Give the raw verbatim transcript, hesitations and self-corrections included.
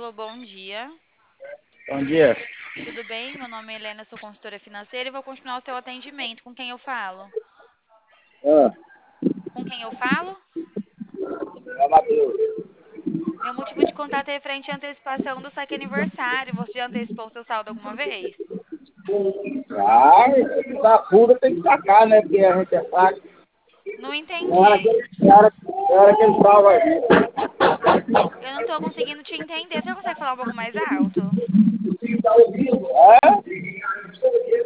Alô, bom dia. Bom dia. Tudo bem? Meu nome é Helena, sou consultora financeira e vou continuar o seu atendimento. Com quem eu falo? Ah, Com quem eu falo? é Matheus. Meu motivo de contato é referente à antecipação do saque aniversário. Você já antecipou o seu saldo alguma vez? Ah, da fuga tem que sacar, né? Porque a gente é saco. Não Tem hora que entendi. ele, tem hora, tem hora que ele salva a gente. Eu não estou conseguindo te entender. Você consegue falar um pouco mais alto? É?